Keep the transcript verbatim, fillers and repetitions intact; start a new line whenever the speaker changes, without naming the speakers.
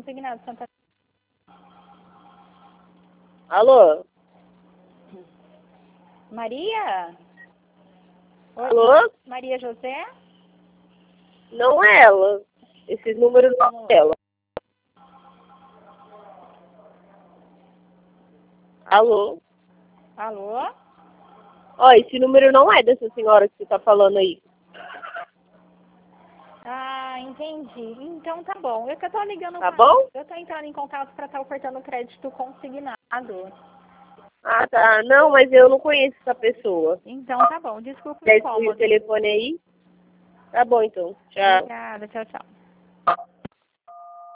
consignado, Santa...
Alô?
Maria? Oi,
Alô?
Maria José?
Não é ela. Esse número não é ela. Alô?
Alô?
Ó, esse número não é dessa senhora que você tá falando aí.
Ah, entendi. Então tá bom. Eu que eu tô ligando
Tá
pra...
bom?
Eu tô entrando em contato pra estar ofertando crédito consignado.
Ah, tá. Não, mas eu não conheço essa pessoa.
Então tá bom. Desculpa o
Quer excluir o
incômodo.
telefone aí? Tá bom, então. Tchau.
Obrigada. Tchau, tchau.